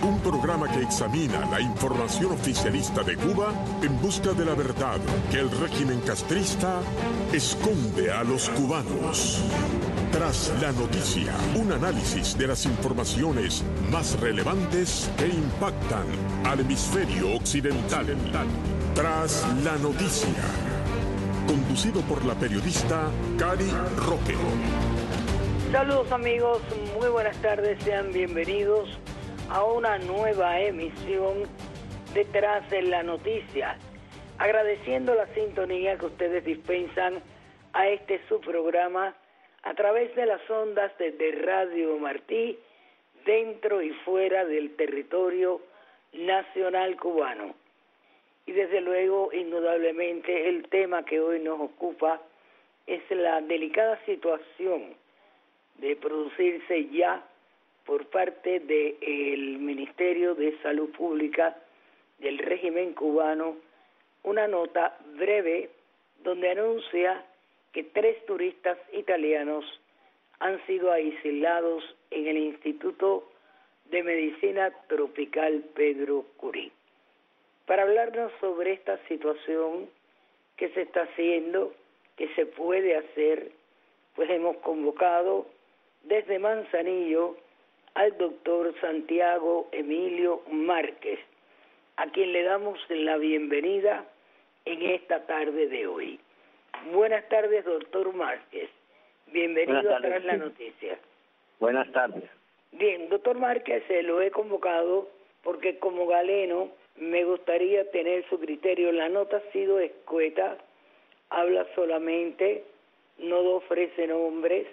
Un programa que examina la información oficialista de Cuba en busca de la verdad que el régimen castrista esconde a los cubanos. Tras la noticia, un análisis de las informaciones más relevantes que impactan al hemisferio occidental. Tras la noticia, conducido por la periodista Cari Roque. Saludos amigos, muy buenas tardes, sean bienvenidos a una nueva emisión de Tras la Noticia, agradeciendo la sintonía que ustedes dispensan a este su programa a través de las ondas de Radio Martí, dentro y fuera del territorio nacional cubano. Y desde luego, indudablemente, el tema que hoy nos ocupa es la delicada situación de producirse ya por parte del Ministerio de Salud Pública del régimen cubano una nota breve donde anuncia que 3 turistas italianos han sido aislados en el Instituto de Medicina Tropical Pedro Curí. Para hablarnos sobre esta situación que se está haciendo, que se puede hacer, pues hemos convocado desde Manzanillo al doctor Santiago Emilio Márquez, a quien le damos la bienvenida en esta tarde de hoy. Buenas tardes, doctor Márquez. Bienvenido a Tras la Noticia. Buenas tardes. Bien, doctor Márquez, lo he convocado porque como galeno me gustaría tener su criterio. La nota ha sido escueta, habla solamente, no ofrece nombres,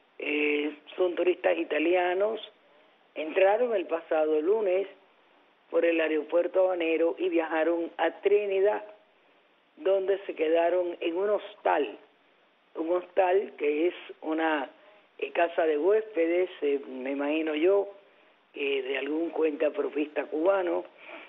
son turistas italianos, entraron el pasado lunes por el aeropuerto habanero y viajaron a Trinidad, donde se quedaron en un hostal que es una casa de huéspedes, me imagino yo, de algún cuentaprofista cubano,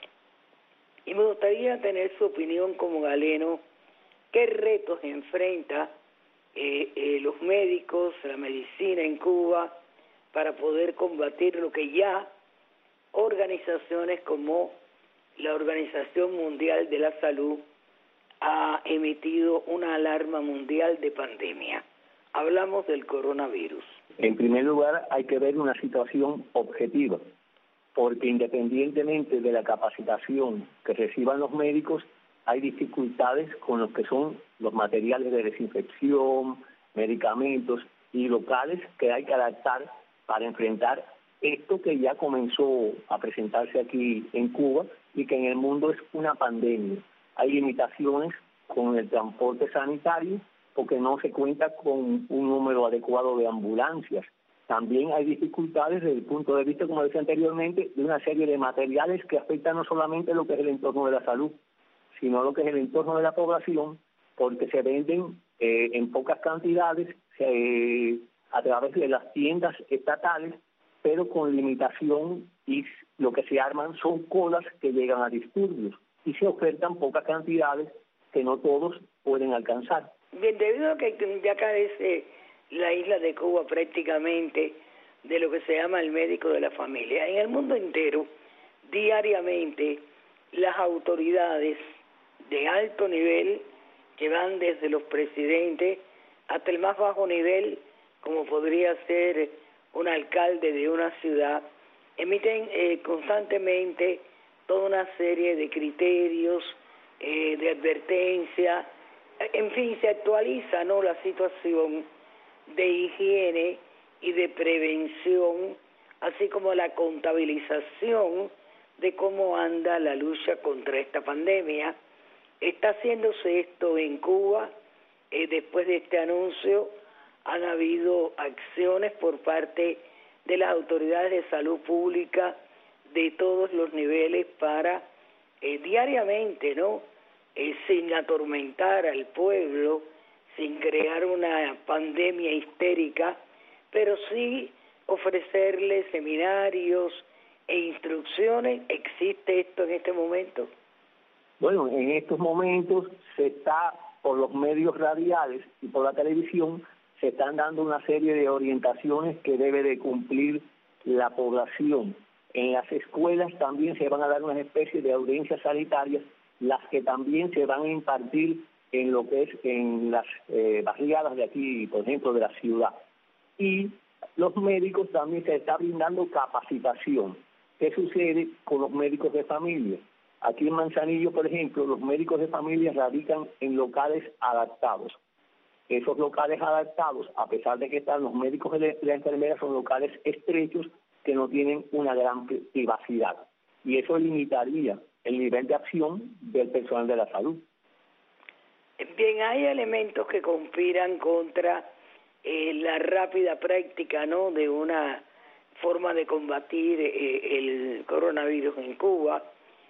y me gustaría tener su opinión como galeno, qué retos enfrenta los médicos, la medicina en Cuba, para poder combatir lo que ya organizaciones como la Organización Mundial de la Salud ha emitido una alarma mundial de pandemia. Hablamos del coronavirus. En primer lugar, hay que ver una situación objetiva, porque independientemente de la capacitación que reciban los médicos, hay dificultades con los que son los materiales de desinfección, medicamentos y locales que hay que adaptar para enfrentar esto que ya comenzó a presentarse aquí en Cuba y que en el mundo es una pandemia. Hay limitaciones con el transporte sanitario porque no se cuenta con un número adecuado de ambulancias. También hay dificultades desde el punto de vista, como decía anteriormente, de una serie de materiales que afectan no solamente lo que es el entorno de la salud, sino lo que es el entorno de la población, porque se venden en pocas cantidades a través de las tiendas estatales, pero con limitación, y lo que se arman son colas que llegan a disturbios y se ofertan pocas cantidades que no todos pueden alcanzar. Bien, debido a que ya carece la isla de Cuba prácticamente de lo que se llama el médico de la familia, en el mundo entero, diariamente, las autoridades de alto nivel, que van desde los presidentes hasta el más bajo nivel, como podría ser un alcalde de una ciudad, emiten constantemente toda una serie de criterios, de advertencia, en fin, se actualiza, ¿no?, la situación de higiene y de prevención, así como la contabilización de cómo anda la lucha contra esta pandemia. Está haciéndose esto en Cuba. Después de este anuncio han habido acciones por parte de las autoridades de salud pública de todos los niveles para diariamente, ¿no?, sin atormentar al pueblo, sin crear una pandemia histérica, pero sí ofrecerle seminarios e instrucciones. ¿Existe esto en este momento? Bueno, en estos momentos se está, por los medios radiales y por la televisión, se están dando una serie de orientaciones que debe de cumplir la población En las escuelas también se van a dar unas especies de audiencias sanitarias, las que también se van a impartir en lo que es en las barriadas de aquí, por ejemplo, de la ciudad. Y los médicos también se está brindando capacitación. ¿Qué sucede con los médicos de familia? Aquí en Manzanillo, por ejemplo, los médicos de familia radican en locales adaptados. Esos locales adaptados, a pesar de que están los médicos y la enfermera, son locales estrechos que no tienen una gran privacidad. Y eso limitaría el nivel de acción del personal de la salud. Bien, hay elementos que conspiran contra la rápida práctica, ¿no?, de una forma de combatir el coronavirus en Cuba,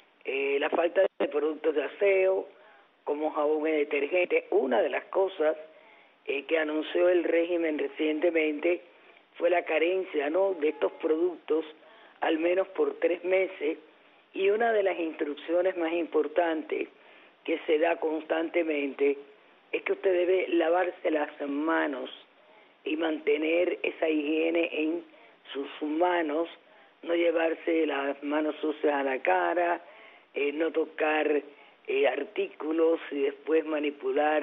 la falta de productos de aseo, como jabón y detergente. Una de las cosas que anunció el régimen recientemente fue la carencia, ¿no?, de estos productos, al menos por 3 meses, y una de las instrucciones más importantes que se da constantemente es que usted debe lavarse las manos y mantener esa higiene en sus manos, no llevarse las manos sucias a la cara, no tocar artículos y después manipular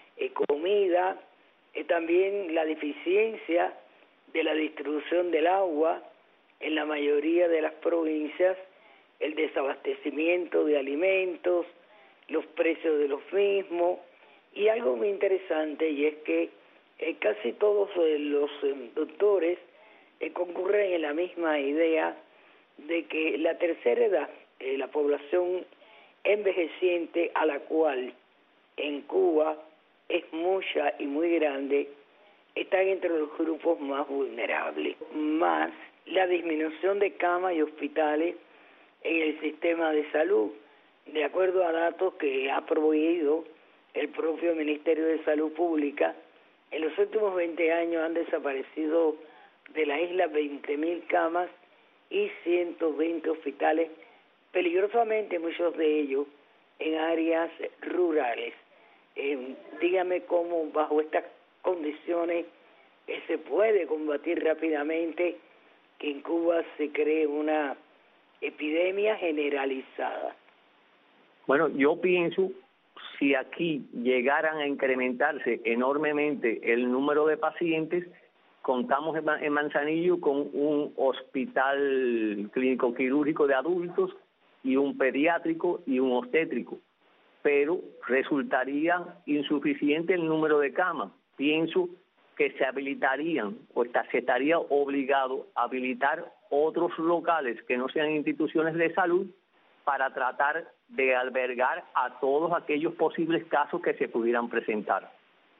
comida, también la deficiencia de la distribución del agua en la mayoría de las provincias, el desabastecimiento de alimentos, los precios de los mismos, y algo muy interesante, y es que casi todos los doctores concurren en la misma idea de que la tercera edad, la población envejeciente, a la cual en Cuba es mucha y muy grande, están entre los grupos más vulnerables, más la disminución de camas y hospitales en el sistema de salud. De acuerdo a datos que ha proveído el propio Ministerio de Salud Pública, en los últimos 20 años han desaparecido de la isla 20.000 camas y 120 hospitales, peligrosamente muchos de ellos en áreas rurales. Dígame cómo bajo estas condiciones se puede combatir rápidamente que en Cuba se cree una epidemia generalizada. Bueno, yo pienso, si aquí llegaran a incrementarse enormemente el número de pacientes, contamos en Manzanillo con un hospital clínico quirúrgico de adultos y un pediátrico y un obstétrico, pero resultaría insuficiente el número de camas. Pienso que se habilitarían o se estaría obligado a habilitar otros locales que no sean instituciones de salud para tratar de albergar a todos aquellos posibles casos que se pudieran presentar.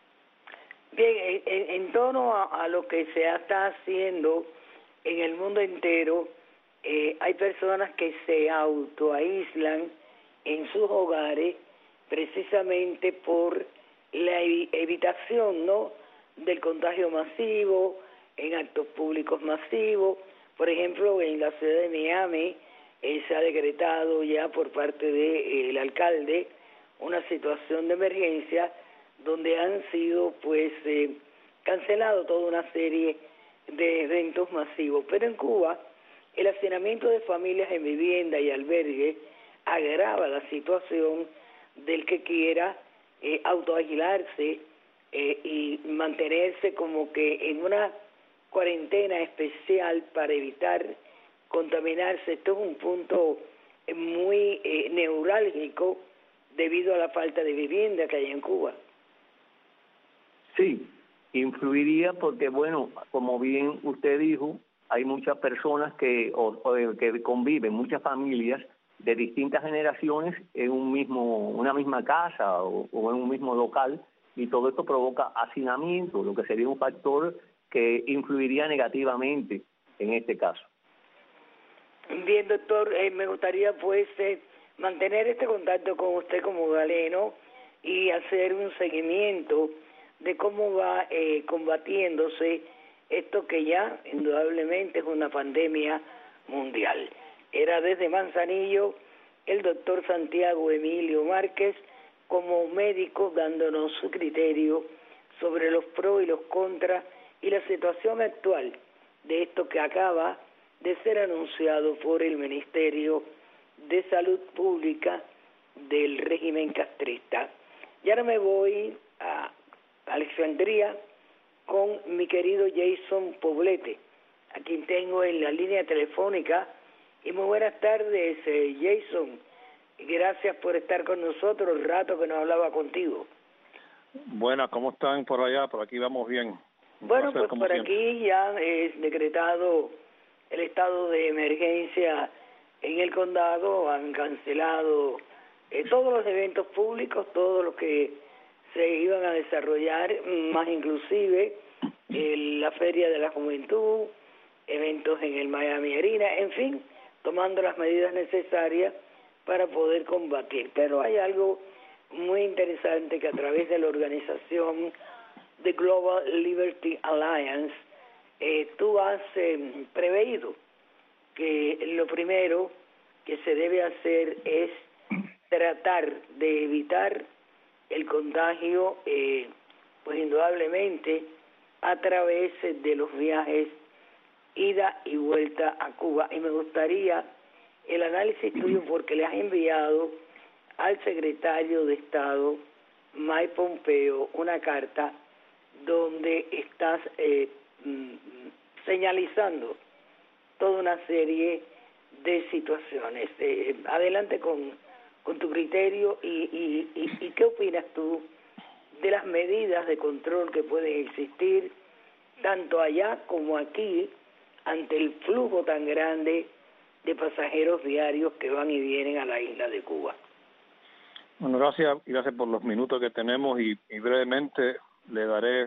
Bien, en torno a lo que se está haciendo en el mundo entero, hay personas que se autoaíslan en sus hogares precisamente por la evitación, ¿no?, del contagio masivo, en actos públicos masivos. Por ejemplo, en la ciudad de Miami se ha decretado ya por parte del alcalde una situación de emergencia donde han sido cancelado toda una serie de eventos masivos. Pero en Cuba el hacinamiento de familias en vivienda y albergue agrava la situación del que quiera autoaislarse y mantenerse como que en una cuarentena especial para evitar contaminarse. Esto es un punto muy neurálgico debido a la falta de vivienda que hay en Cuba. Sí, influiría porque, bueno, como bien usted dijo, hay muchas personas que conviven, muchas familias de distintas generaciones en una misma casa o en un mismo local, y todo esto provoca hacinamiento, lo que sería un factor que influiría negativamente en este caso. Bien, doctor, me gustaría mantener este contacto con usted como galeno y hacer un seguimiento de cómo va combatiéndose esto que ya indudablemente es una pandemia mundial. Era desde Manzanillo el doctor Santiago Emilio Márquez, como médico, dándonos su criterio sobre los pros y los contras y la situación actual de esto que acaba de ser anunciado por el Ministerio de Salud Pública del régimen castrista. Y ahora me voy a Alexandria con mi querido Jason Poblete, a quien tengo en la línea telefónica. Y muy buenas tardes, Jason. Gracias por estar con nosotros, el rato que no hablaba contigo. Buenas, ¿cómo están por allá? Por aquí vamos bien. Bueno, pues por aquí ya es decretado el estado de emergencia en el condado. Han cancelado todos los eventos públicos, todo lo que se iban a desarrollar, más inclusive la Feria de la Juventud, eventos en el Miami Arena, en fin, tomando las medidas necesarias para poder combatir. Pero hay algo muy interesante que a través de la organización The Global Liberty Alliance, tú has preveído que lo primero que se debe hacer es tratar de evitar el contagio, pues indudablemente a través de los viajes ida y vuelta a Cuba. Y me gustaría el análisis tuyo, porque le has enviado al secretario de Estado, Mike Pompeo, una carta donde estás señalizando toda una serie de situaciones. Adelante con tu criterio y qué opinas tú de las medidas de control que pueden existir tanto allá como aquí ante el flujo tan grande de pasajeros diarios que van y vienen a la isla de Cuba. Bueno, gracias por los minutos que tenemos y brevemente le daré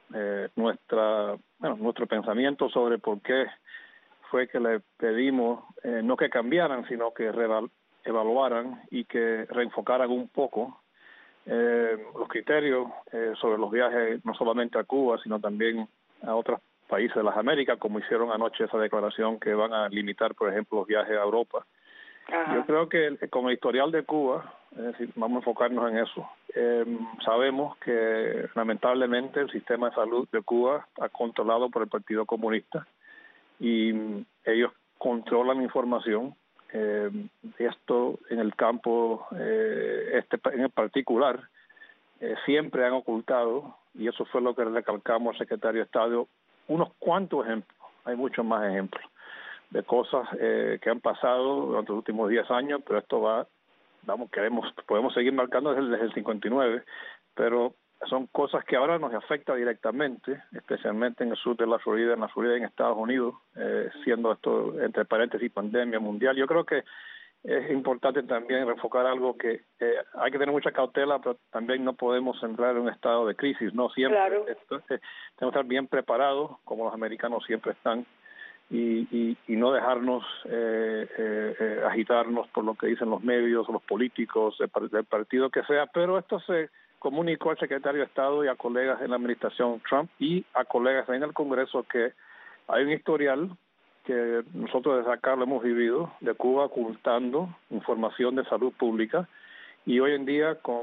nuestro pensamiento sobre por qué fue que le pedimos no que cambiaran, sino que evaluaran y que reenfocaran un poco los criterios sobre los viajes, no solamente a Cuba, sino también a otros países de las Américas, como hicieron anoche esa declaración que van a limitar, por ejemplo, los viajes a Europa. Ajá. Yo creo que con el historial de Cuba, es decir, vamos a enfocarnos en eso. Sabemos que lamentablemente el sistema de salud de Cuba está controlado por el Partido Comunista y ellos controlan información. Esto en el campo en el particular siempre han ocultado, y eso fue lo que recalcamos al secretario de Estado, unos cuantos ejemplos, hay muchos más ejemplos de cosas que han pasado durante los últimos 10 años, pero esto podemos seguir marcando desde el 59, pero son cosas que ahora nos afectan directamente, especialmente en el sur de la Florida, en Estados Unidos, siendo esto, entre paréntesis, pandemia mundial. Yo creo que es importante también enfocar algo que hay que tener mucha cautela, pero también no podemos entrar en un estado de crisis, no siempre. Claro. Tenemos que estar bien preparados, como los americanos siempre están, y no dejarnos agitarnos por lo que dicen los medios, los políticos, del partido que sea, pero esto se comunicó al secretario de Estado y a colegas en la administración Trump y a colegas en el Congreso que hay un historial que nosotros desde acá lo hemos vivido, de Cuba ocultando información de salud pública, y hoy en día con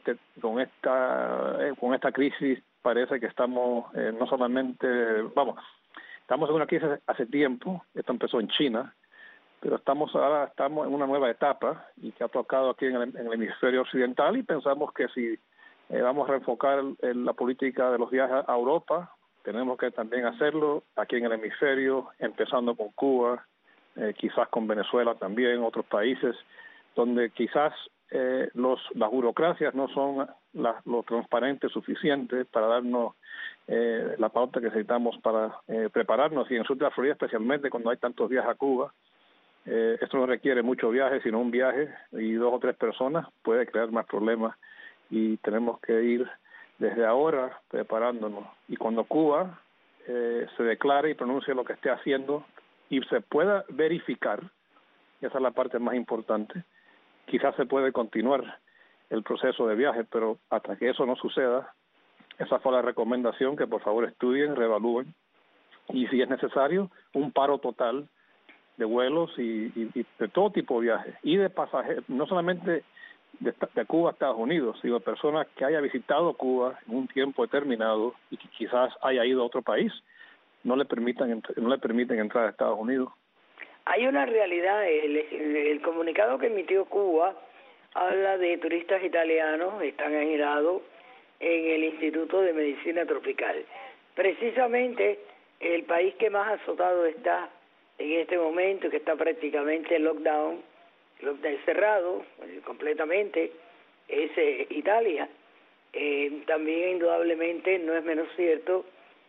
esta crisis parece que estamos no solamente, estamos en una crisis hace tiempo, esto empezó en China, pero ahora estamos en una nueva etapa y que ha tocado aquí en el hemisferio occidental, y pensamos que si vamos a reenfocar la política de los viajes a Europa, tenemos que también hacerlo aquí en el hemisferio, empezando con Cuba, quizás con Venezuela también, otros países, donde quizás las burocracias no son lo transparente suficiente para darnos la pauta que necesitamos para prepararnos, y en el sur de la Florida especialmente cuando hay tantos viajes a Cuba. Esto no requiere mucho viaje, sino un viaje y 2 o 3 personas puede crear más problemas, y tenemos que ir desde ahora preparándonos. Y cuando Cuba se declare y pronuncie lo que esté haciendo y se pueda verificar, y esa es la parte más importante, quizás se puede continuar el proceso de viaje, pero hasta que eso no suceda, esa fue la recomendación, que por favor estudien, reevalúen, y si es necesario, un paro total de vuelos y de todo tipo de viajes, y de pasajeros, no solamente de Cuba a Estados Unidos, sino personas que haya visitado Cuba en un tiempo determinado y que quizás haya ido a otro país, no le permiten entrar a Estados Unidos. Hay una realidad, el comunicado que emitió Cuba habla de turistas italianos, están aislados en el Instituto de Medicina Tropical. Precisamente el país que más azotado está en este momento, que está prácticamente lockdown cerrado completamente, es Italia. También indudablemente no es menos cierto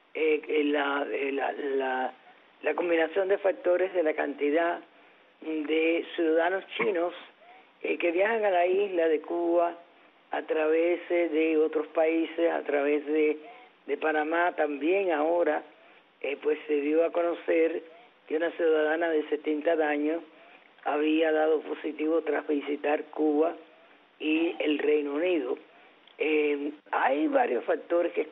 la combinación de factores de la cantidad de ciudadanos chinos que viajan a la isla de Cuba a través de otros países, a través de Panamá. También ahora pues se dio a conocer que una ciudadana de 70 años había dado positivo tras visitar Cuba y el Reino Unido. Hay varios factores que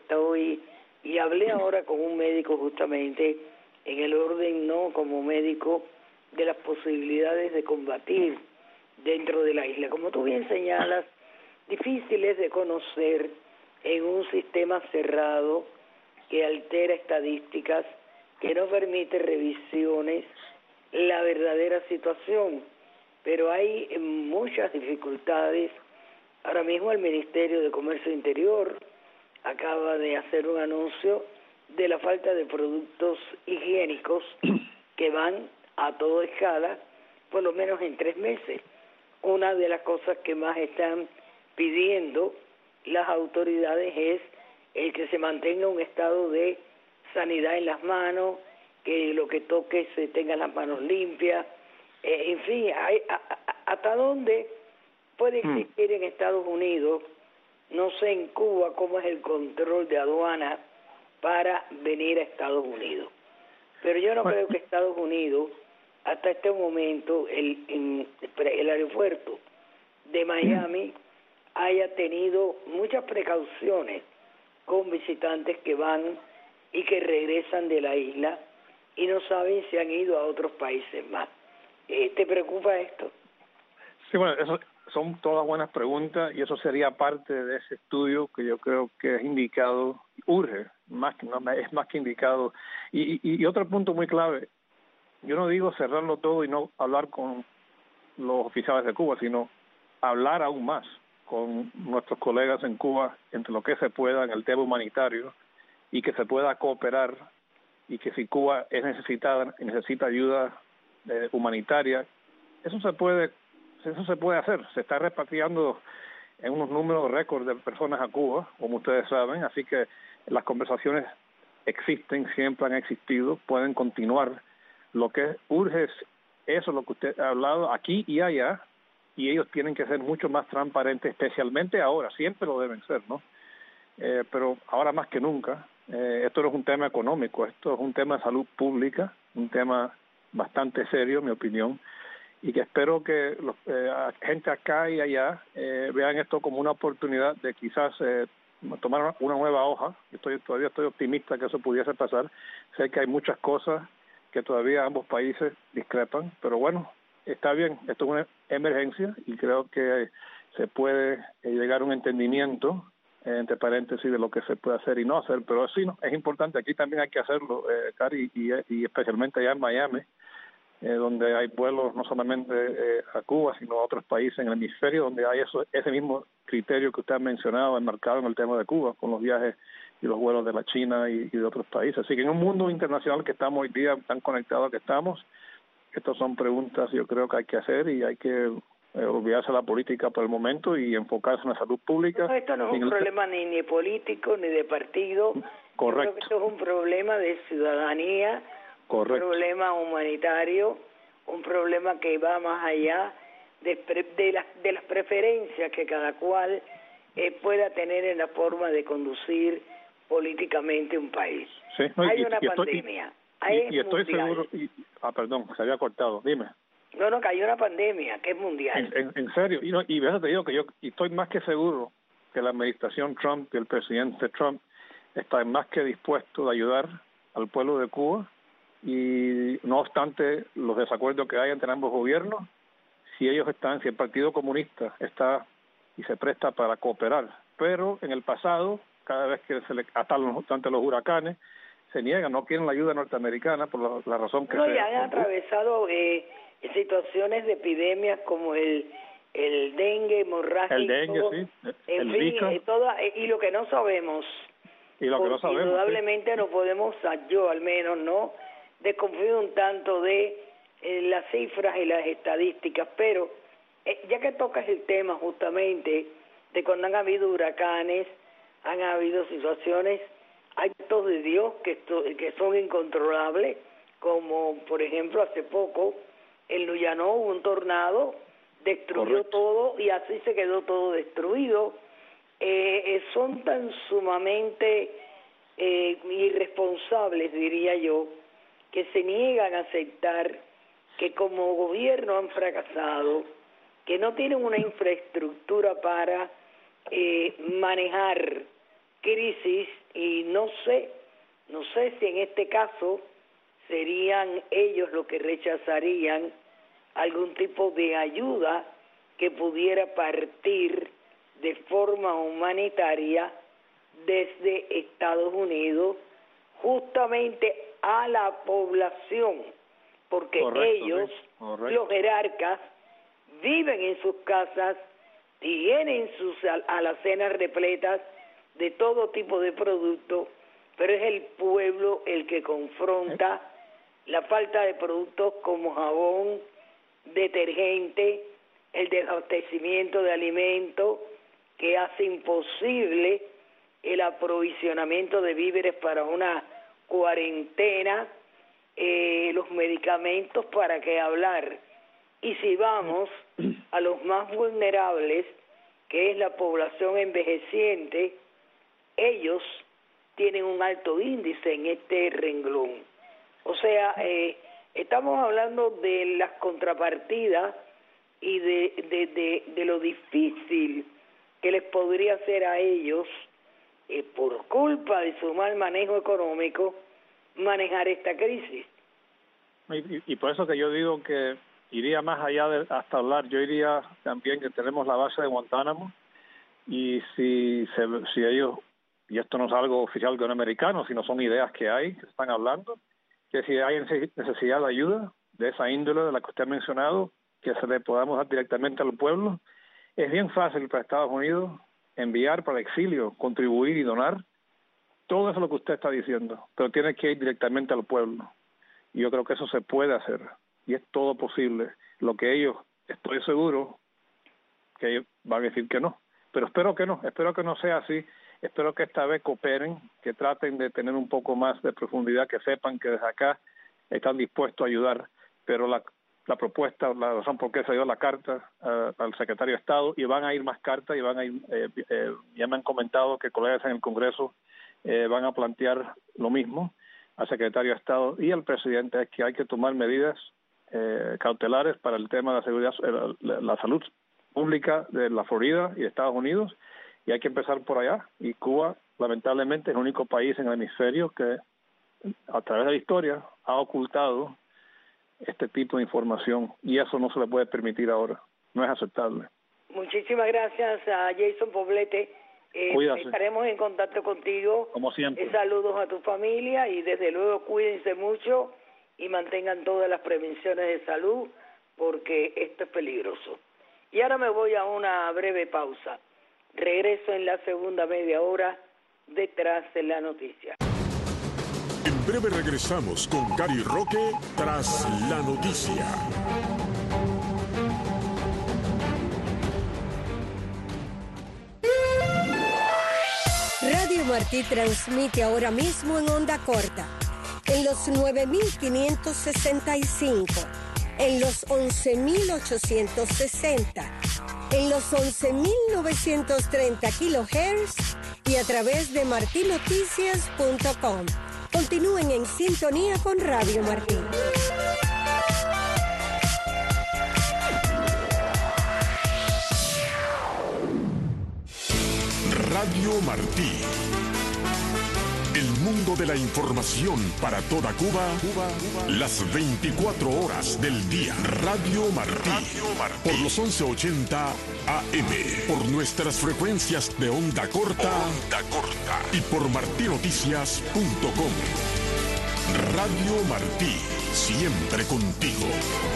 y hablé ahora con un médico justamente en el orden, no como médico, de las posibilidades de combatir dentro de la isla. Como tú bien señalas, difíciles de conocer en un sistema cerrado que altera estadísticas, que no permite revisiones, la verdadera situación. Pero hay muchas dificultades. Ahora mismo el Ministerio de Comercio Interior acaba de hacer un anuncio de la falta de productos higiénicos que van a toda escala, por lo menos en 3 meses. Una de las cosas que más están pidiendo las autoridades es el que se mantenga un estado de sanidad en las manos, que lo que toque se tenga las manos limpias, en fin, ¿hasta dónde puede existir en Estados Unidos? No sé en Cuba cómo es el control de aduana para venir a Estados Unidos, pero yo no creo que Estados Unidos hasta este momento el aeropuerto de Miami haya tenido muchas precauciones con visitantes que van y que regresan de la isla y no saben si han ido a otros países más. ¿Te preocupa esto? Sí, bueno, eso son todas buenas preguntas y eso sería parte de ese estudio que yo creo que es indicado, urge, es más que indicado. Y otro punto muy clave, yo no digo cerrarlo todo y no hablar con los oficiales de Cuba, sino hablar aún más con nuestros colegas en Cuba entre lo que se pueda en el tema humanitario y que se pueda cooperar, y que si Cuba necesita ayuda humanitaria, eso se puede hacer. Se está repatriando en unos números récord de personas a Cuba, como ustedes saben, así que las conversaciones existen, siempre han existido, pueden continuar. Lo que urge es eso, lo que usted ha hablado aquí y allá, y ellos tienen que ser mucho más transparentes, especialmente ahora, siempre lo deben ser, ¿no? Pero ahora más que nunca. Esto no es un tema económico, esto es un tema de salud pública, un tema bastante serio, en mi opinión, y que espero que gente acá y allá vean esto como una oportunidad de quizás tomar una nueva hoja. Todavía estoy optimista que eso pudiese pasar. Sé que hay muchas cosas que todavía ambos países discrepan, pero bueno, está bien, esto es una emergencia y creo que se puede llegar a un entendimiento, entre paréntesis, de lo que se puede hacer y no hacer, pero sí, no, es importante, aquí también hay que hacerlo, Cari, y especialmente allá en Miami, donde hay vuelos no solamente a Cuba, sino a otros países en el hemisferio, donde hay ese mismo criterio que usted ha mencionado, enmarcado en el tema de Cuba, con los viajes y los vuelos de la China y de otros países. Así que en un mundo internacional que estamos hoy día, tan conectados que estamos, estas son preguntas yo creo que hay que hacer y hay que olvidarse de la política por el momento y enfocarse en la salud pública. No, esto no es un problema ni político ni de partido. Correcto. Yo creo que esto es un problema de ciudadanía, correcto, un problema humanitario, un problema que va más allá de las preferencias que cada cual pueda tener en la forma de conducir políticamente un país. Sí, no, hay una pandemia. Y estoy seguro... perdón, se había cortado. Dime. No, que hay una pandemia que es mundial. En serio. Y te digo que yo estoy más que seguro que la administración Trump y el presidente Trump están más que dispuestos a ayudar al pueblo de Cuba, y no obstante los desacuerdos que hay entre ambos gobiernos, si el Partido Comunista está y se presta para cooperar. Pero en el pasado, cada vez que ante los huracanes, se niegan, no quieren la ayuda norteamericana por la razón que no, ya han atravesado situaciones de epidemias como el dengue, hemorragia, el dengue, sí, en fin, y lo que no sabemos. Y lo que no sabemos. Indudablemente sí. No podemos, yo al menos, no desconfío un tanto de las cifras y las estadísticas, pero ya que tocas el tema justamente de cuando han habido huracanes, han habido situaciones, actos de Dios que son incontrolables, como por ejemplo hace poco en Luyanó hubo un tornado, destruyó Correcto. Todo y así se quedó todo destruido. Son tan sumamente irresponsables, diría yo, que se niegan a aceptar que como gobierno han fracasado, que no tienen una infraestructura para manejar crisis, y no sé si en este caso serían ellos los que rechazarían algún tipo de ayuda que pudiera partir de forma humanitaria desde Estados Unidos justamente a la población, porque Correcto, ellos, Correcto. los jerarcas, viven en sus casas, tienen sus alacenas repletas de todo tipo de productos, pero es el pueblo el que confronta la falta de productos como jabón, detergente, el desabastecimiento de alimentos que hace imposible el aprovisionamiento de víveres para una cuarentena, los medicamentos, para qué hablar. Y si vamos a los más vulnerables, que es la población envejeciente, ellos tienen un alto índice en este renglón. O sea, estamos hablando de las contrapartidas y de lo difícil que les podría ser a ellos, por culpa de su mal manejo económico, manejar esta crisis. Y por eso que yo digo que iría más allá de hasta hablar. Yo iría también que tenemos la base de Guantánamo, y si ellos, y esto no es algo oficial de un americano, sino son ideas que hay, que están hablando, que si hay necesidad de ayuda de esa índole de la que usted ha mencionado, que se le podamos dar directamente al pueblo. Es bien fácil para Estados Unidos enviar para el exilio, contribuir y donar. Todo eso es lo que usted está diciendo, pero tiene que ir directamente al pueblo. Y yo creo que eso se puede hacer, y es todo posible. Lo que ellos, estoy seguro, que ellos van a decir que no, pero espero que no sea así. Espero que esta vez cooperen, que traten de tener un poco más de profundidad, que sepan que desde acá están dispuestos a ayudar, pero la propuesta, la razón por qué se dio la carta al secretario de Estado, y van a ir más cartas, y van a ir, ya me han comentado que colegas en el Congreso van a plantear lo mismo al secretario de Estado y al presidente, es que hay que tomar medidas cautelares para el tema de la seguridad, la salud pública de la Florida y de Estados Unidos, y hay que empezar por allá. Y Cuba, lamentablemente, es el único país en el hemisferio que a través de la historia ha ocultado este tipo de información, y eso no se le puede permitir ahora, no es aceptable. Muchísimas gracias a Jason Poblete. Estaremos en contacto contigo. Como siempre. Saludos a tu familia, y desde luego cuídense mucho y mantengan todas las prevenciones de salud, porque esto es peligroso. Y ahora me voy a una breve pausa. Regreso en la segunda media hora detrás de la noticia. En breve regresamos con Gary Roque tras la noticia. Radio Martí transmite ahora mismo en onda corta, en los 9.565, en los 11.860, en los 11.930 kHz y a través de martinoticias.com. Continúen en sintonía con Radio Martí. Radio Martí. El mundo de la información para toda Cuba, las 24 horas del día. Radio Martí. Por los 1180 AM. Por nuestras frecuencias de onda corta. Y por martinoticias.com. Radio Martí, siempre contigo.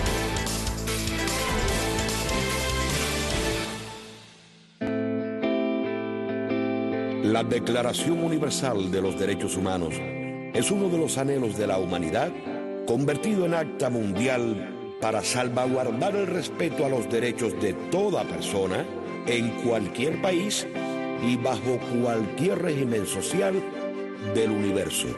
La Declaración Universal de los Derechos Humanos es uno de los anhelos de la humanidad convertido en acta mundial para salvaguardar el respeto a los derechos de toda persona en cualquier país y bajo cualquier régimen social del universo.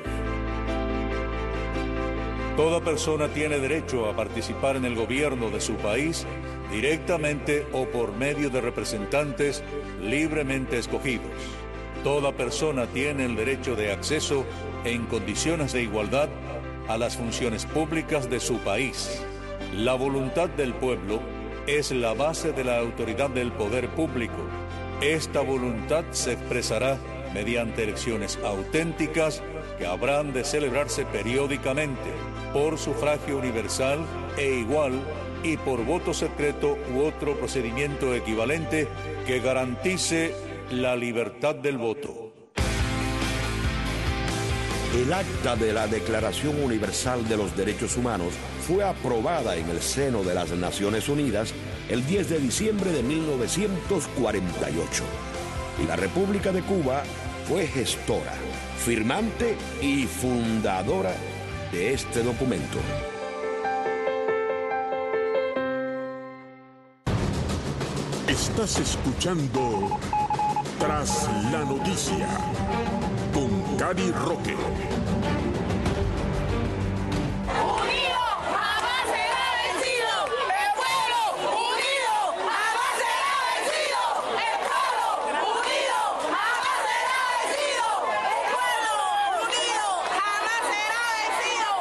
Toda persona tiene derecho a participar en el gobierno de su país directamente o por medio de representantes libremente escogidos. Toda persona tiene el derecho de acceso en condiciones de igualdad a las funciones públicas de su país. La voluntad del pueblo es la base de la autoridad del poder público. Esta voluntad se expresará mediante elecciones auténticas que habrán de celebrarse periódicamente por sufragio universal e igual y por voto secreto u otro procedimiento equivalente que garantice la libertad del voto. El acta de la Declaración Universal de los Derechos Humanos fue aprobada en el seno de las Naciones Unidas el 10 de diciembre de 1948. Y la República de Cuba fue gestora, firmante y fundadora de este documento. Estás escuchando Tras la Noticia con Cari Roque. ¡Unido jamás será vencido! ¡El pueblo unido jamás será vencido! ¡El pueblo unido jamás será vencido! ¡El pueblo unido jamás será vencido!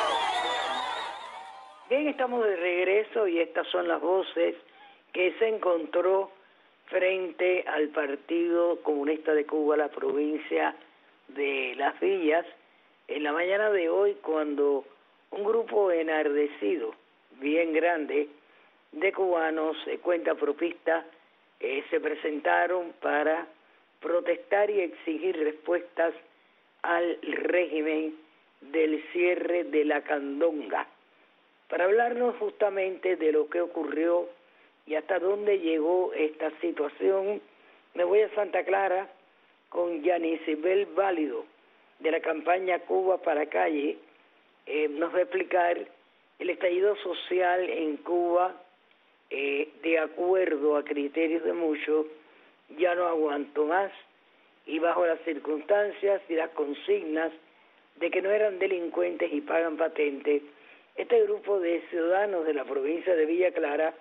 Bien, estamos de regreso y estas son las voces que se encontró frente al Partido Comunista de Cuba, la provincia de Las Villas, en la mañana de hoy, cuando un grupo enardecido, bien grande, de cubanos, cuentapropistas, se presentaron para protestar y exigir respuestas al régimen del cierre de la Candonga. Para hablarnos justamente de lo que ocurrió y hasta dónde llegó esta situación, me voy a Santa Clara con Yanisibel Válido, de la campaña Cuba para Calle. Nos va a explicar el estallido social en Cuba, de acuerdo a criterios de muchos, ya no aguanto más, y bajo las circunstancias y las consignas de que no eran delincuentes y pagan patente, este grupo de ciudadanos de la provincia de Villa Clara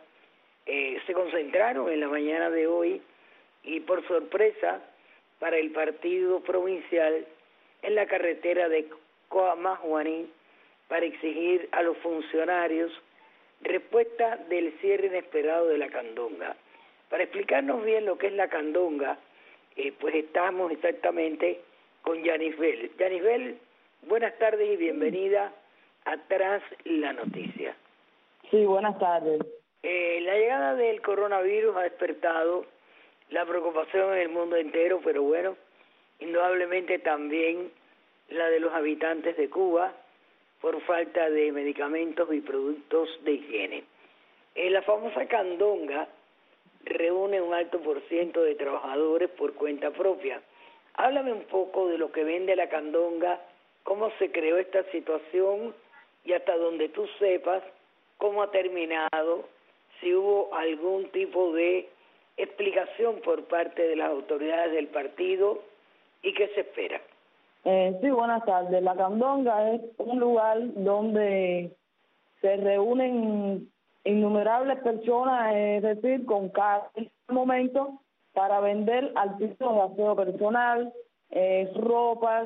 se concentraron en la mañana de hoy y por sorpresa para el partido provincial en la carretera de Coamajuaní para exigir a los funcionarios respuesta del cierre inesperado de la Candonga. Para explicarnos bien lo que es la Candonga, pues estamos exactamente con Yanisbel. Yanisbel, buenas tardes y bienvenida a Tras la Noticia. Sí, buenas tardes. La llegada del coronavirus ha despertado la preocupación en el mundo entero, pero bueno, indudablemente también la de los habitantes de Cuba por falta de medicamentos y productos de higiene. La famosa Candonga reúne un alto porciento de trabajadores por cuenta propia. Háblame un poco de lo que vende la Candonga, cómo se creó esta situación y hasta donde tú sepas cómo ha terminado, si hubo algún tipo de explicación por parte de las autoridades del partido y qué se espera. Sí, buenas tardes. La Candonga es un lugar donde se reúnen innumerables personas, es decir, con cada momento para vender artículos de aseo personal, ropas,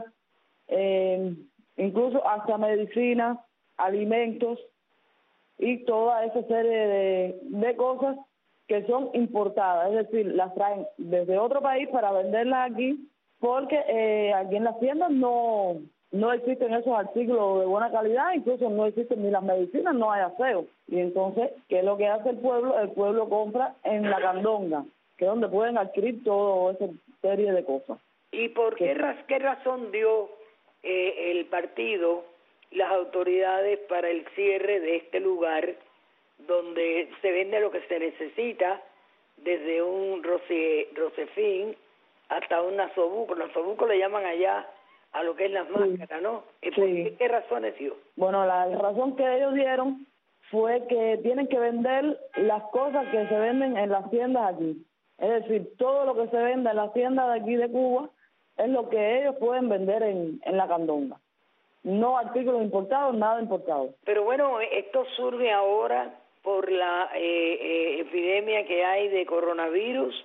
incluso hasta medicinas, alimentos y toda esa serie de cosas que son importadas, es decir, las traen desde otro país para venderlas aquí, porque aquí en las tiendas no existen esos artículos de buena calidad, incluso no existen ni las medicinas, no hay aseo. Y entonces, ¿qué es lo que hace el pueblo? El pueblo compra en la Candonga, que es donde pueden adquirir toda esa serie de cosas. ¿Y por qué razón dio el partido las autoridades para el cierre de este lugar donde se vende lo que se necesita, desde un rosefín hasta un nasobuco. Nasobuco le llaman allá a lo que es las máscaras, ¿no? Sí. ¿Qué razones dio? Bueno, la razón que ellos dieron fue que tienen que vender las cosas que se venden en las tiendas aquí. Es decir, todo lo que se vende en las tiendas de aquí de Cuba es lo que ellos pueden vender en la candonga. No artículos importados, nada importado. Pero bueno, esto surge ahora por la epidemia que hay de coronavirus,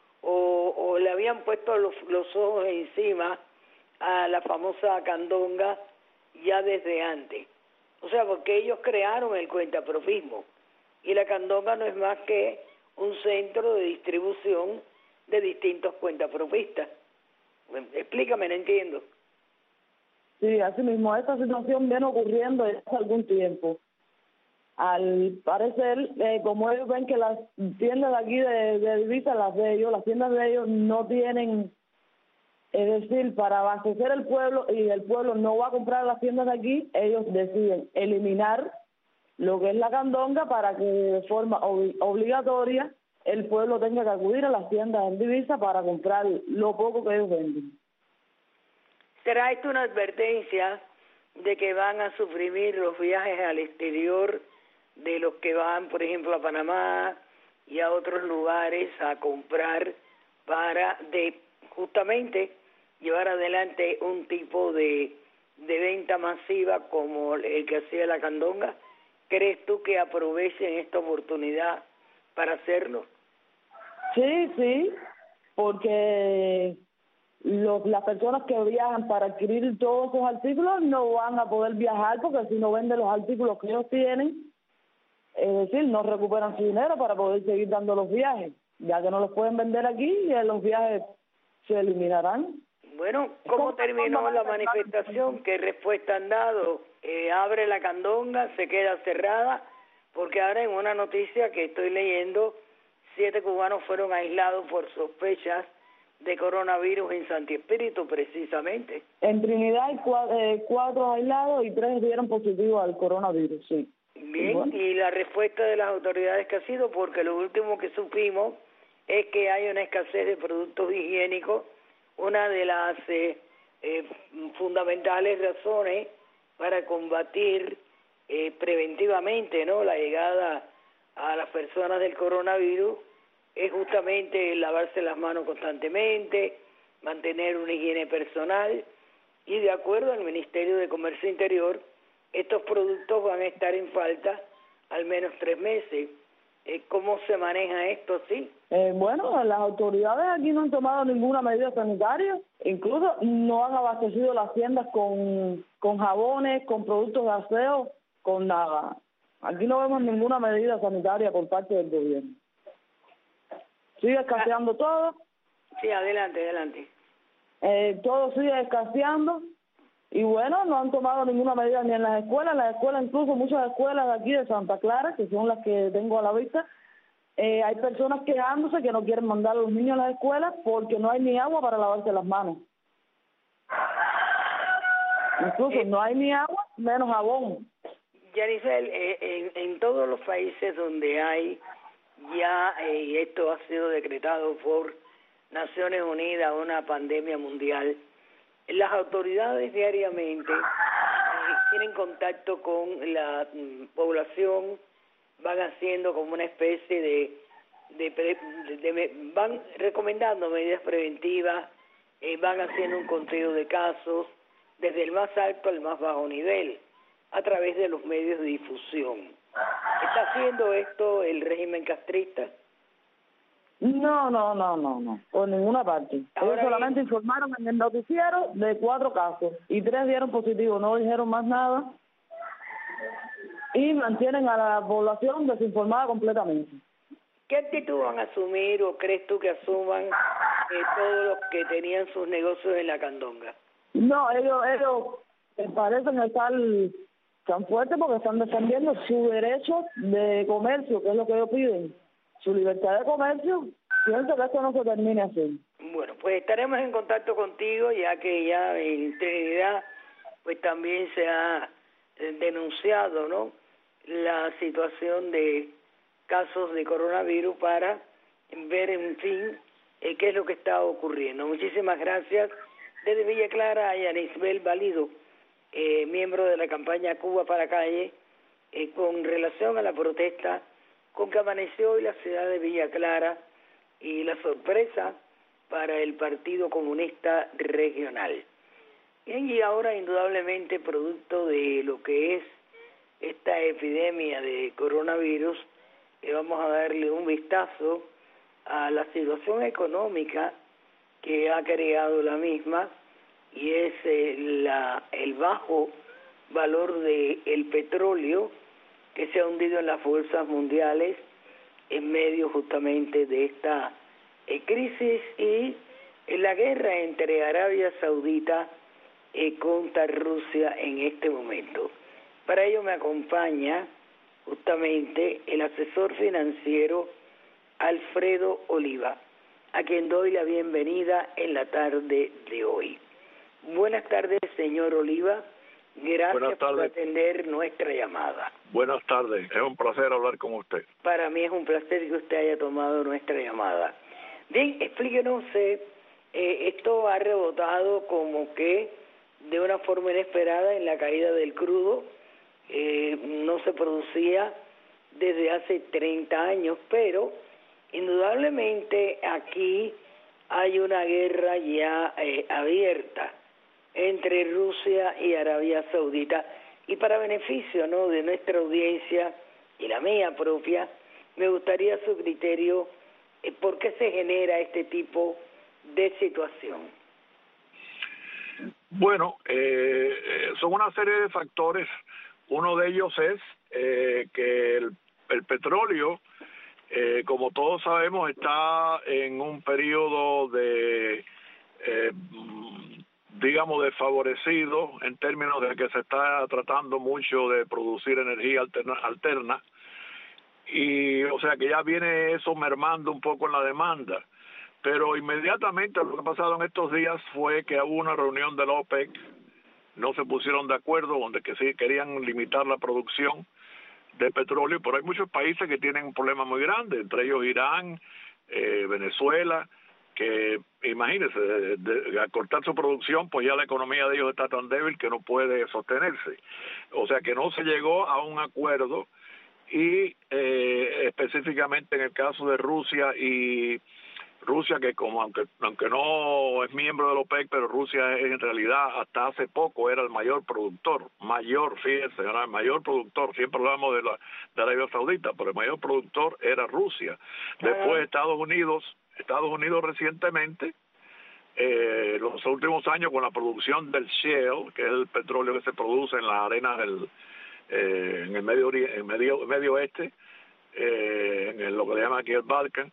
o le habían puesto los ojos encima a la famosa candonga ya desde antes. O sea, porque ellos crearon el cuentaprofismo, y la candonga no es más que un centro de distribución de distintos cuentaprofistas. Explícame, no entiendo. Sí, así mismo, esta situación viene ocurriendo desde hace algún tiempo. Al parecer, como ellos ven que las tiendas de aquí de divisas, las tiendas de ellos no tienen, es decir, para abastecer el pueblo, y el pueblo no va a comprar las tiendas de aquí, ellos deciden eliminar lo que es la candonga para que de forma obligatoria el pueblo tenga que acudir a las tiendas en divisa para comprar lo poco que ellos venden. ¿Será esto una advertencia de que van a suprimir los viajes al exterior de los que van, por ejemplo, a Panamá y a otros lugares a comprar para justamente llevar adelante un tipo de venta masiva como el que hacía la candonga? ¿Crees tú que aprovechen esta oportunidad para hacerlo? Sí, porque las personas que viajan para adquirir todos esos artículos no van a poder viajar, porque si no venden los artículos que ellos tienen, es decir, no recuperan su dinero para poder seguir dando los viajes, ya que no los pueden vender aquí y los viajes se eliminarán. Bueno, ¿cómo terminó la manifestación? ¿Qué respuesta han dado? ¿Abre la candonga? ¿Se queda cerrada? Porque ahora en una noticia que estoy leyendo, 7 cubanos fueron aislados por sospechas de coronavirus en Santi Espíritu, precisamente. En Trinidad hay 4 aislados y 3 dieron positivo al coronavirus, sí. Bien, bueno. ¿Y la respuesta de las autoridades qué ha sido? Porque lo último que supimos es que hay una escasez de productos higiénicos, una de las fundamentales razones para combatir preventivamente, ¿no?, la llegada a las personas del coronavirus es justamente lavarse las manos constantemente, mantener una higiene personal, y de acuerdo al Ministerio de Comercio Interior, estos productos van a estar en falta al menos 3 meses. ¿Cómo se maneja esto, sí? Bueno, las autoridades aquí no han tomado ninguna medida sanitaria, incluso no han abastecido las tiendas con jabones, con productos de aseo, con nada. Aquí no vemos ninguna medida sanitaria por parte del gobierno. Sigue escaseando todo. Sí, adelante. Todo sigue escaseando. Y bueno, no han tomado ninguna medida ni en las escuelas. Incluso muchas escuelas de aquí de Santa Clara, que son las que tengo a la vista, hay personas quejándose que no quieren mandar a los niños a las escuelas porque no hay ni agua para lavarse las manos. Incluso no hay ni agua, menos jabón. Yarisel, en todos los países donde hay ya, y esto ha sido decretado por Naciones Unidas, una pandemia mundial, las autoridades diariamente tienen contacto con la población, van haciendo como una especie van recomendando medidas preventivas, van haciendo un conteo de casos desde el más alto al más bajo nivel a través de los medios de difusión. ¿Está haciendo esto el régimen castrista? No, por ninguna parte. Ellos solamente informaron en el noticiero de 4 casos y 3 dieron positivo, no dijeron más nada y mantienen a la población desinformada completamente. ¿Qué actitud van a asumir o crees tú que asuman todos los que tenían sus negocios en la candonga? No, ellos parecen estar tan fuertes porque están defendiendo su derecho de comercio, que es lo que ellos piden. Su libertad de comercio. Pienso que esto no se termine así. Bueno, pues estaremos en contacto contigo, ya que ya en Trinidad pues también se ha denunciado, ¿no?, la situación de casos de coronavirus para ver, en fin, qué es lo que está ocurriendo. Muchísimas gracias. Desde Villa Clara, a Yanisbel Valido, miembro de la campaña Cuba para Calle, con relación a la protesta con que amaneció hoy la ciudad de Villa Clara y la sorpresa para el Partido Comunista Regional. Y ahora, indudablemente, producto de lo que es esta epidemia de coronavirus, vamos a darle un vistazo a la situación económica que ha creado la misma, y es el bajo valor del petróleo que se ha hundido en las bolsas mundiales en medio justamente de esta crisis y en la guerra entre Arabia Saudita contra Rusia en este momento. Para ello me acompaña justamente el asesor financiero Alfredo Oliva, a quien doy la bienvenida en la tarde de hoy. Buenas tardes, señor Oliva. Gracias por atender nuestra llamada. Buenas tardes, es un placer hablar con usted. Para mí es un placer que usted haya tomado nuestra llamada. Bien, explíquenos, esto ha rebotado como que de una forma inesperada en la caída del crudo, no se producía desde hace 30 años, pero indudablemente aquí hay una guerra ya abierta entre Rusia y Arabia Saudita, y para beneficio, ¿no?, de nuestra audiencia y la mía propia, me gustaría su criterio, ¿por qué se genera este tipo de situación? Bueno, son una serie de factores. Uno de ellos es que el petróleo, como todos sabemos, está en un periodo de digamos, desfavorecido en términos de que se está tratando mucho de producir energía alterna, y o sea que ya viene eso mermando un poco en la demanda. Pero inmediatamente lo que ha pasado en estos días fue que hubo una reunión de la OPEC, no se pusieron de acuerdo, donde que sí querían limitar la producción de petróleo, pero hay muchos países que tienen un problema muy grande, entre ellos Irán, Venezuela, que imagínense, al cortar su producción, pues ya la economía de ellos está tan débil que no puede sostenerse. O sea que no se llegó a un acuerdo, y específicamente en el caso de Rusia, que como aunque no es miembro de la OPEC, pero Rusia es en realidad hasta hace poco era el mayor productor, fíjense, era el mayor productor, siempre hablamos de Arabia Saudita, pero el mayor productor era Rusia. Después Estados Unidos recientemente, los últimos años, con la producción del shale, que es el petróleo que se produce en las arenas en el medio oeste, en lo que le llaman aquí el Balkan,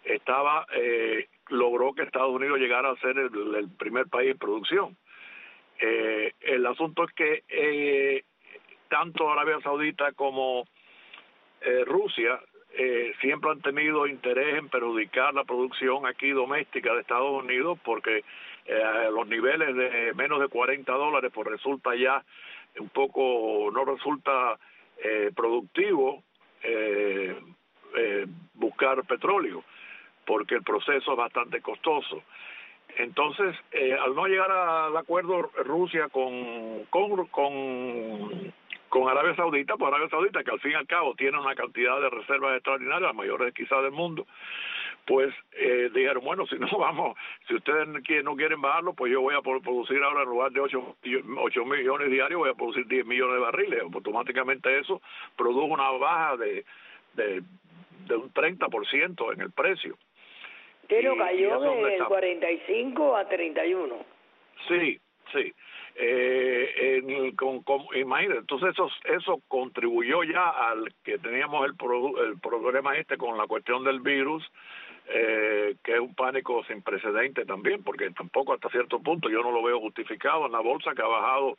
logró que Estados Unidos llegara a ser el primer país en producción. El asunto es que tanto Arabia Saudita como Rusia siempre han tenido interés en perjudicar la producción aquí doméstica de Estados Unidos, porque los niveles de menos de $40 pues resulta ya un poco, no resulta productivo buscar petróleo, porque el proceso es bastante costoso. Entonces, al no llegar al acuerdo Rusia con Arabia Saudita, pues Arabia Saudita, que al fin y al cabo tiene una cantidad de reservas extraordinarias, las mayores quizás del mundo, pues dijeron, bueno, si ustedes no quieren bajarlo, pues yo voy a producir ahora, en lugar de 8 millones diarios, voy a producir 10 millones de barriles. Automáticamente eso produjo una baja de un 30% en el precio. Pero cayó del 45 a 31. Sí. Imagínate, entonces eso contribuyó ya al que teníamos el problema con la cuestión del virus, que es un pánico sin precedente también, porque tampoco hasta cierto punto yo no lo veo justificado en la bolsa, que ha bajado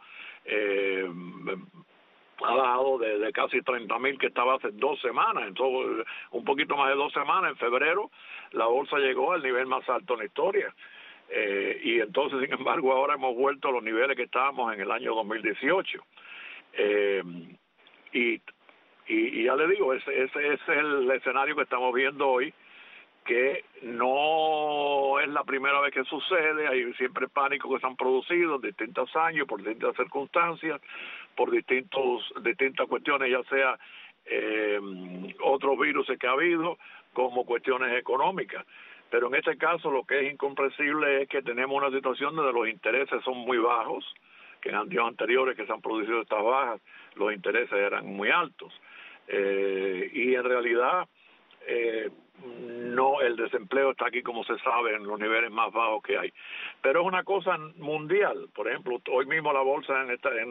de casi 30.000 que estaba hace 2 semanas, entonces un poquito más de 2 semanas. En febrero la bolsa llegó al nivel más alto en la historia, y entonces, sin embargo, ahora hemos vuelto a los niveles que estábamos en el año 2018. Y ya le digo, ese es el escenario que estamos viendo hoy, que no es la primera vez que sucede. Hay siempre pánicos que se han producido en distintos años, por distintas circunstancias, por distintas cuestiones, ya sea otros virus que ha habido, como cuestiones económicas. Pero en este caso lo que es incomprensible es que tenemos una situación donde los intereses son muy bajos, que en años anteriores que se han producido estas bajas, los intereses eran muy altos. Y en realidad no, el desempleo está aquí, como se sabe, en los niveles más bajos que hay. Pero es una cosa mundial. Por ejemplo, hoy mismo la bolsa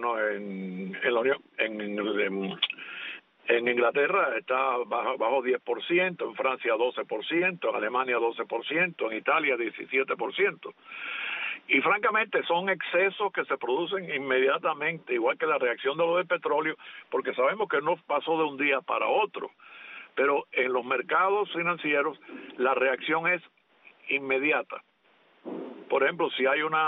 en Inglaterra está bajo 10%, en Francia 12%, en Alemania 12%, en Italia 17%. Y francamente son excesos que se producen inmediatamente, igual que la reacción de lo del petróleo, porque sabemos que no pasó de un día para otro. Pero en los mercados financieros la reacción es inmediata. Por ejemplo, si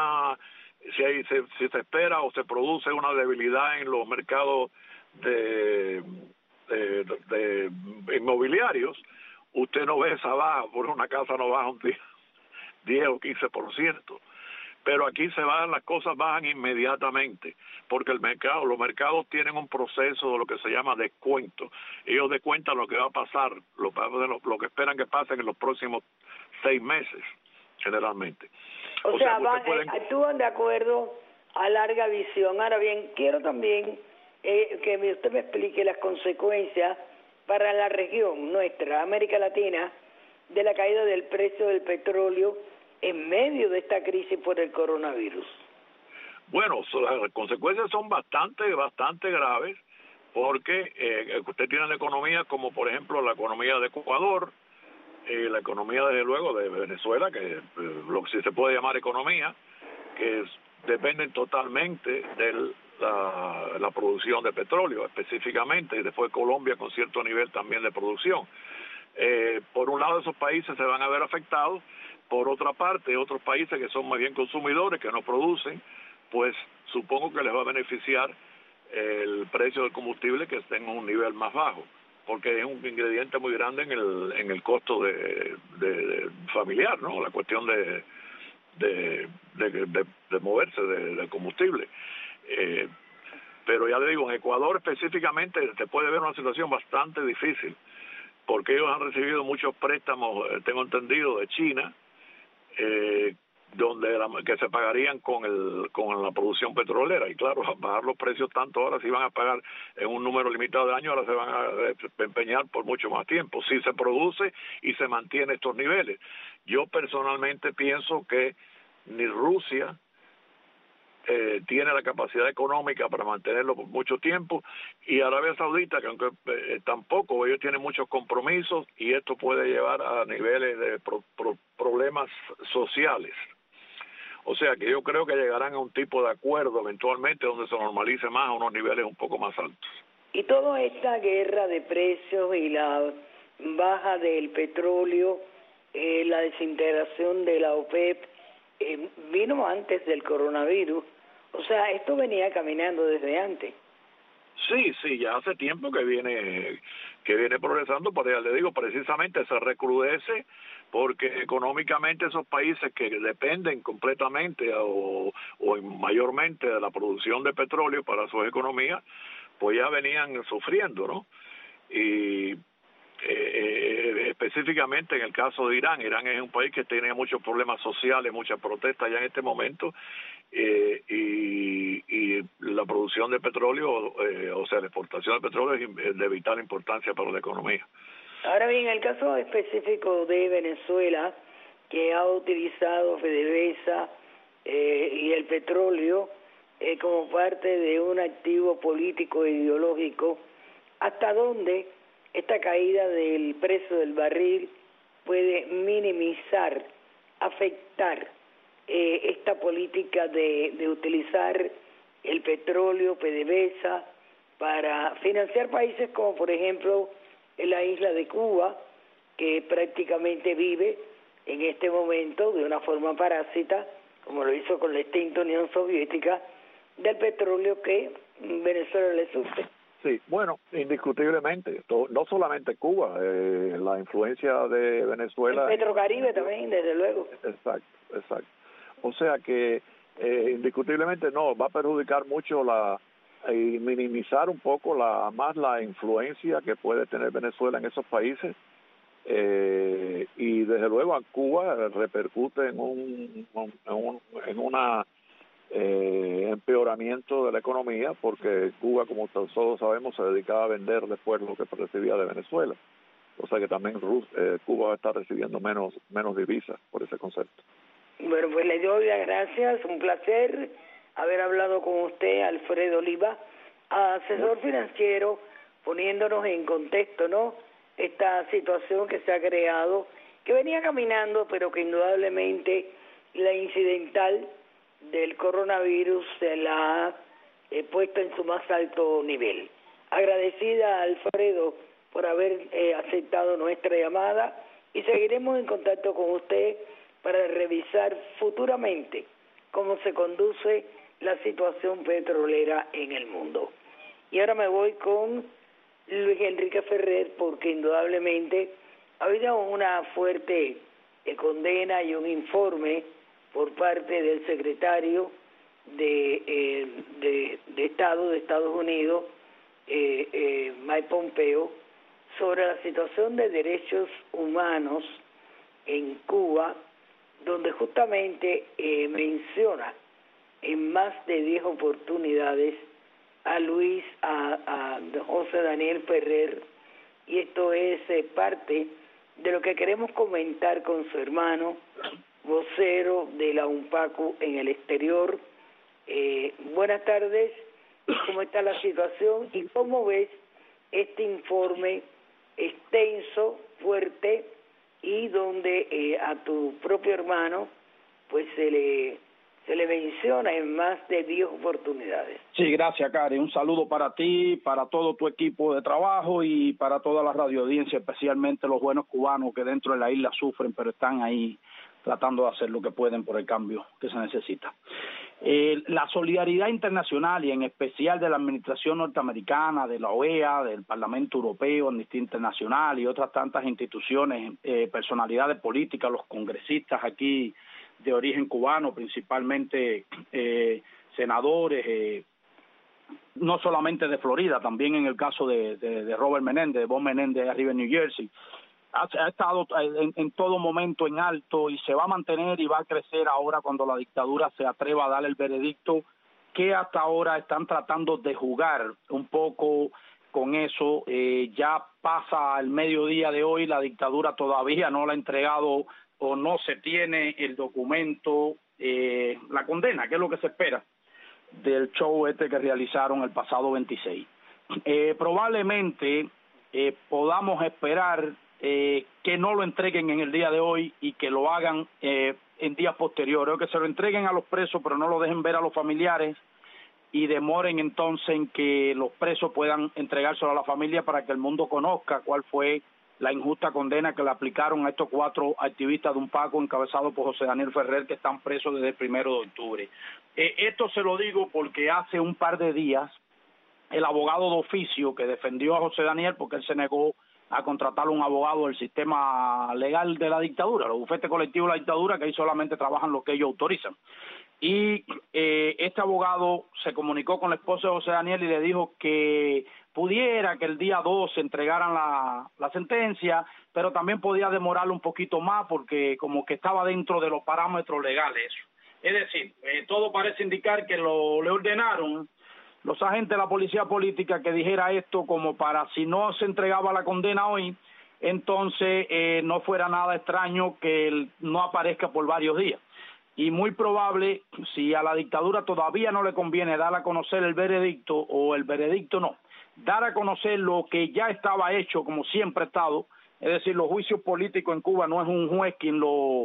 se espera o se produce una debilidad en los mercados de inmobiliarios, usted no ve esa baja, por una casa no baja un 10 o 15%. Pero aquí las cosas bajan inmediatamente, porque los mercados tienen un proceso de lo que se llama descuento. Ellos descuentan lo que va a pasar, lo que esperan que pasen en los próximos 6 meses, generalmente. O sea actúan de acuerdo a larga visión. Ahora bien, quiero también que usted me explique las consecuencias para la región nuestra, América Latina, de la caída del precio del petróleo en medio de esta crisis por el coronavirus. Bueno, las consecuencias son bastante graves, porque usted tiene la economía como, por ejemplo, la economía de Ecuador, la economía, desde luego, de Venezuela, que lo que se puede llamar economía, que dependen totalmente de la producción de petróleo, específicamente, y después Colombia con cierto nivel también de producción. Por un lado, esos países se van a ver afectados. Por otra parte, otros países que son más bien consumidores, que no producen, pues supongo que les va a beneficiar el precio del combustible que esté en un nivel más bajo, porque es un ingrediente muy grande en el costo de familiar, ¿no? La cuestión de moverse del combustible. Pero ya le digo, en Ecuador específicamente se puede ver una situación bastante difícil, porque ellos han recibido muchos préstamos, tengo entendido, de China, que se pagarían con la producción petrolera, y claro, bajar los precios tanto ahora, si van a pagar en un número limitado de años, ahora se van a empeñar por mucho más tiempo, si se produce y se mantiene estos niveles. Yo personalmente pienso que ni Rusia tiene la capacidad económica para mantenerlo por mucho tiempo, y Arabia Saudita, que aunque tampoco, ellos tienen muchos compromisos, y esto puede llevar a niveles de problemas sociales. O sea que yo creo que llegarán a un tipo de acuerdo eventualmente donde se normalice más a unos niveles un poco más altos. Y toda esta guerra de precios y la baja del petróleo, la desintegración de la OPEP, vino antes del coronavirus. O sea, esto venía caminando desde antes. Sí, ya hace tiempo que viene progresando, pero ya le digo, precisamente se recrudece porque económicamente esos países que dependen completamente o mayormente de la producción de petróleo para sus economías, pues ya venían sufriendo, ¿no? Y específicamente en el caso de Irán es un país que tiene muchos problemas sociales, muchas protestas ya en este momento, y la producción de petróleo, o sea, la exportación de petróleo es de vital importancia para la economía. Ahora bien, el caso específico de Venezuela, que ha utilizado PDVSA y el petróleo como parte de un activo político e ideológico, ¿hasta dónde esta caída del precio del barril puede minimizar, afectar esta política de utilizar el petróleo, PDVSA, para financiar países como, por ejemplo, la isla de Cuba, que prácticamente vive en este momento de una forma parásita, como lo hizo con la extinta Unión Soviética, del petróleo que Venezuela le sufre. Sí, bueno, indiscutiblemente, no solamente Cuba, la influencia de Venezuela. El Petrocaribe también, desde luego. Exacto. O sea que indiscutiblemente no, va a perjudicar mucho y minimizar un poco la influencia que puede tener Venezuela en esos países. Y desde luego a Cuba repercute en un empeoramiento de la economía, porque Cuba, como todos sabemos, se dedicaba a vender después lo que recibía de Venezuela, o sea que también Cuba va a estar recibiendo menos divisas por ese concepto. Bueno, pues le doy las gracias, un placer haber hablado con usted, Alfredo Oliva, asesor financiero, poniéndonos en contexto, ¿no?, esta situación que se ha creado, que venía caminando, pero que indudablemente la incidental del coronavirus se la ha puesto en su más alto nivel. Agradecida a Alfredo por haber aceptado nuestra llamada y seguiremos en contacto con usted para revisar futuramente cómo se conduce la situación petrolera en el mundo. Y ahora me voy con Luis Enrique Ferrer, porque indudablemente ha habido una fuerte condena y un informe por parte del secretario de Estado de Estados Unidos, Mike Pompeo, sobre la situación de derechos humanos en Cuba, donde justamente menciona en más de 10 oportunidades a José Daniel Ferrer, y esto es parte de lo que queremos comentar con su hermano, vocero de la UNPACU en el exterior. Buenas tardes, ¿cómo está la situación y cómo ves este informe extenso, fuerte, y donde a tu propio hermano pues se le menciona en más de 10 oportunidades? Sí, gracias, Karen. Un saludo para ti, para todo tu equipo de trabajo y para toda la radioaudiencia, especialmente los buenos cubanos que dentro de la isla sufren, pero están ahí tratando de hacer lo que pueden por el cambio que se necesita. La solidaridad internacional, y en especial de la administración norteamericana, de la OEA, del Parlamento Europeo, Amnistía Internacional y otras tantas instituciones, personalidades políticas, los congresistas aquí de origen cubano, principalmente senadores, no solamente de Florida, también en el caso de Robert Menéndez, de Bob Menéndez, arriba en New Jersey, ha estado en todo momento en alto y se va a mantener y va a crecer ahora cuando la dictadura se atreva a dar el veredicto que hasta ahora están tratando de jugar un poco con eso. Ya pasa el mediodía de hoy, la dictadura todavía no la ha entregado o no se tiene el documento, la condena, que es lo que se espera del show que realizaron el pasado 26. Probablemente podamos esperar que no lo entreguen en el día de hoy y que lo hagan en días posteriores, o que se lo entreguen a los presos pero no lo dejen ver a los familiares y demoren entonces en que los presos puedan entregárselo a la familia para que el mundo conozca cuál fue la injusta condena que le aplicaron a estos 4 activistas de UNPACU encabezados por José Daniel Ferrer, que están presos desde el 1 de octubre. Esto se lo digo porque hace un par de días el abogado de oficio que defendió a José Daniel, porque él se negó a contratar un abogado del sistema legal de la dictadura, los bufetes colectivos de la dictadura, que ahí solamente trabajan lo que ellos autorizan. Y este abogado se comunicó con la esposa de José Daniel y le dijo que pudiera que el día 2 se entregaran la sentencia, pero también podía demorarlo un poquito más porque como que estaba dentro de los parámetros legales. Es decir, todo parece indicar que le ordenaron los agentes de la policía política que dijera esto como para, si no se entregaba la condena hoy, entonces no fuera nada extraño que él no aparezca por varios días. Y muy probable, si a la dictadura todavía no le conviene dar a conocer el veredicto, o el veredicto no, dar a conocer lo que ya estaba hecho, como siempre ha estado, es decir, los juicios políticos en Cuba no es un juez quien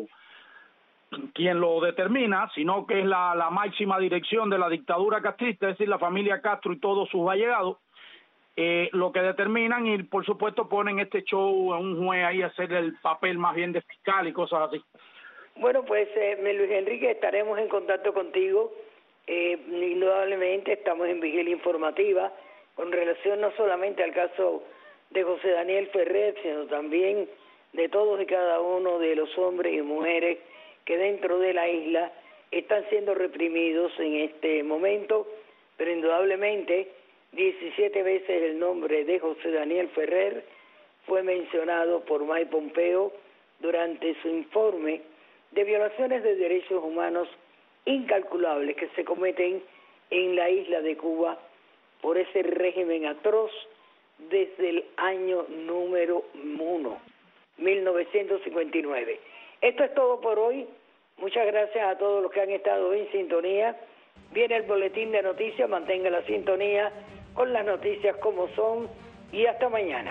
lo determina, sino que es la máxima dirección de la dictadura castrista, es decir, la familia Castro y todos sus allegados, lo que determinan, y por supuesto ponen este show a un juez ahí a hacer el papel más bien de fiscal y cosas así. Bueno, pues Luis Enrique, estaremos en contacto contigo Indudablemente estamos en vigilia informativa con relación no solamente al caso de José Daniel Ferrer, sino también de todos y cada uno de los hombres y mujeres que dentro de la isla están siendo reprimidos en este momento, pero indudablemente 17 veces el nombre de José Daniel Ferrer fue mencionado por Mike Pompeo durante su informe de violaciones de derechos humanos incalculables que se cometen en la isla de Cuba por ese régimen atroz desde el año número 1, 1959. Esto es todo por hoy. Muchas gracias a todos los que han estado en sintonía. Viene el boletín de noticias, mantenga la sintonía con las noticias como son y hasta mañana.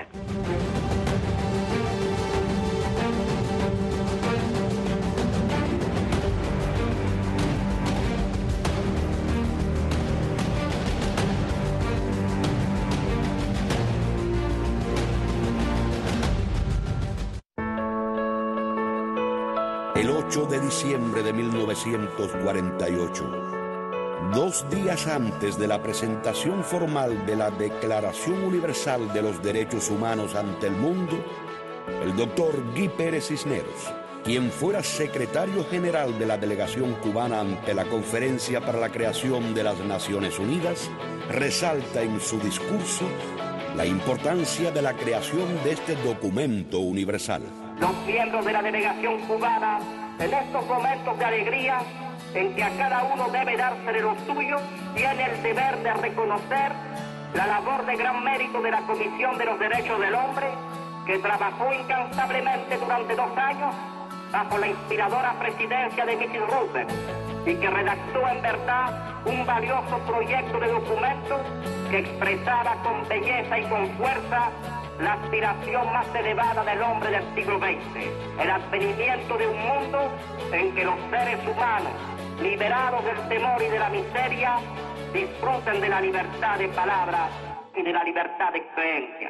El 8 de diciembre de 1948, 2 días antes de la presentación formal de la Declaración Universal de los Derechos Humanos ante el mundo, el doctor Guy Pérez Cisneros, quien fuera secretario general de la delegación cubana ante la Conferencia para la Creación de las Naciones Unidas, resalta en su discurso la importancia de la creación de este documento universal. Los miembros de la delegación cubana, en estos momentos de alegría, en que a cada uno debe dársele lo suyo, tiene el deber de reconocer la labor de gran mérito de la Comisión de los Derechos del Hombre, que trabajó incansablemente durante 2 años bajo la inspiradora presidencia de Mrs. Roosevelt y que redactó en verdad un valioso proyecto de documento que expresaba con belleza y con fuerza la aspiración más elevada del hombre del siglo XX, el advenimiento de un mundo en que los seres humanos, liberados del temor y de la miseria, disfruten de la libertad de palabra y de la libertad de creencia.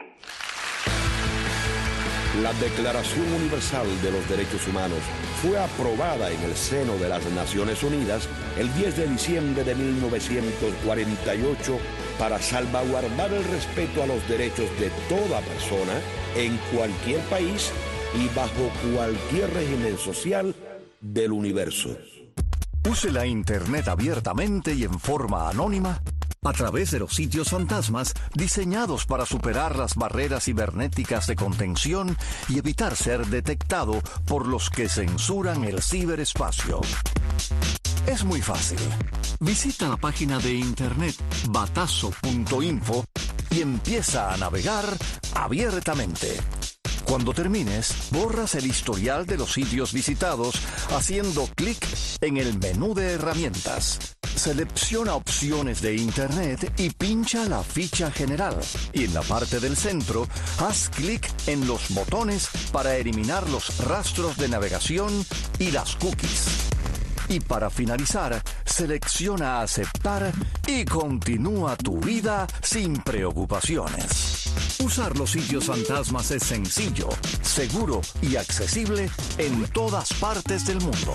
La Declaración Universal de los Derechos Humanos fue aprobada en el seno de las Naciones Unidas el 10 de diciembre de 1948 para salvaguardar el respeto a los derechos de toda persona en cualquier país y bajo cualquier régimen social del universo. Use la Internet abiertamente y en forma anónima a través de los sitios fantasmas diseñados para superar las barreras cibernéticas de contención y evitar ser detectado por los que censuran el ciberespacio. Es muy fácil. Visita la página de internet batazo.info y empieza a navegar abiertamente. Cuando termines, borras el historial de los sitios visitados haciendo clic en el menú de herramientas. Selecciona opciones de Internet y pincha la ficha general. Y en la parte del centro, haz clic en los botones para eliminar los rastros de navegación y las cookies. Y para finalizar, selecciona aceptar y continúa tu vida sin preocupaciones. Usar los sitios fantasmas es sencillo, seguro y accesible en todas partes del mundo.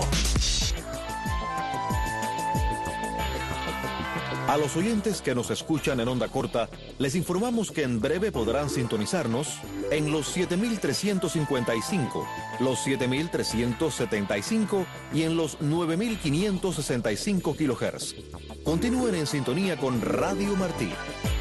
A los oyentes que nos escuchan en onda corta, les informamos que en breve podrán sintonizarnos en los 7355, los 7375 y en los 9565 kHz. Continúen en sintonía con Radio Martí.